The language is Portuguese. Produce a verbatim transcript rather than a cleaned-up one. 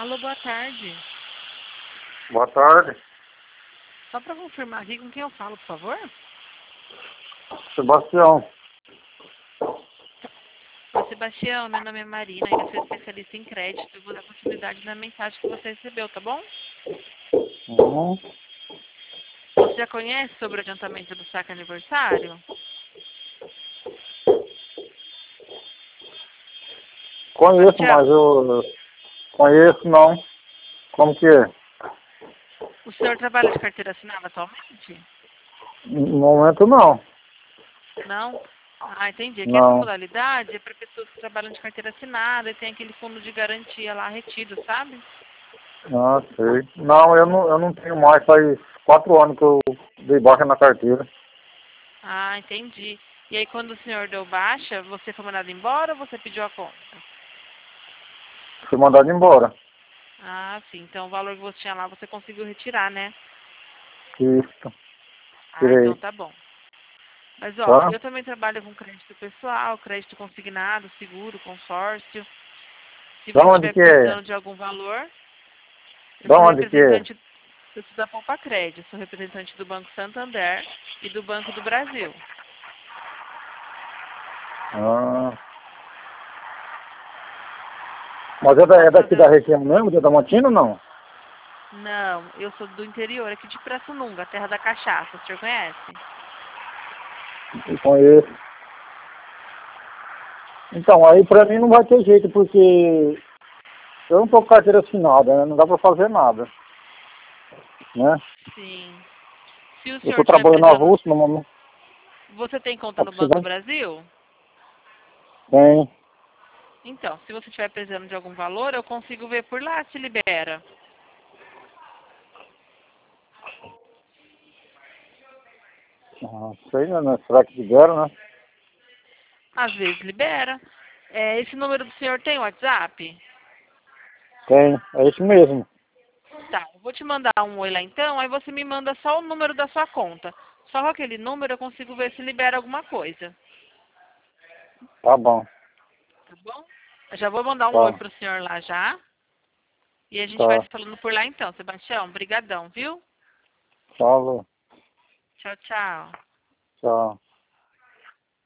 Alô, boa tarde. Boa tarde. Só para confirmar aqui com quem eu falo, por favor? Sebastião. Oi, Sebastião, meu nome é Marina e eu sou especialista em crédito. Eu vou dar continuidade na mensagem que você recebeu, tá bom? Uhum. Você já conhece sobre o adiantamento do saque aniversário? Conheço, Sebastião, mas eu conheço não. Como que é? o senhor trabalha de carteira assinada atualmente? No momento não. Não? Ah, entendi. Aqui essa Não. modalidade é para pessoas que trabalham de carteira assinada e tem aquele fundo de garantia lá retido, sabe? Ah, sei. Não, eu não, eu não tenho mais. Faz quatro anos que eu dei baixa na carteira. Ah, entendi. E aí quando o senhor deu baixa, você foi mandado embora ou você pediu a conta? Fui mandado embora. Ah, sim. Então o valor que você tinha lá você conseguiu retirar, né? Isso. Ah, então Tirei. tá bom. Mas ó, Tá? eu também trabalho com crédito pessoal, crédito consignado, seguro, consórcio. Se Da você onde estiver que é? precisando de algum valor, eu Da sou onde que é? representante, eu sou da Poupa Crédito, sou representante do Banco Santander e do Banco do Brasil. Ah. Mas é, da, é Posso daqui fazer... da região mesmo, de Diamantina ou não? Não, eu sou do interior, aqui de Pirassununga, terra da cachaça, o senhor conhece? Eu conheço. Então, aí pra mim não vai ter jeito, porque eu não tô com carteira assinada, né? Não dá pra fazer nada, né? Sim. Se o Eu senhor tô estiver trabalhando na precisando... Rússia no momento. Você tem conta Tá no Banco do precisando? Brasil? Tem. Então, se você estiver precisando de algum valor, eu consigo ver por lá se libera. Ah, sei, né? Será que libera, né? Às vezes libera. É, esse número do senhor tem WhatsApp? Tem. É isso mesmo. Tá, eu vou te mandar um oi lá então, aí você me manda só o número da sua conta. Só com aquele número eu consigo ver se libera alguma coisa. Tá bom. Tá bom? Eu já vou mandar um oi Tá. pro senhor lá já. E a gente vai Tá. se falando por lá então, Sebastião. Brigadão, viu? Falou. Tchau, tchau. Tchau.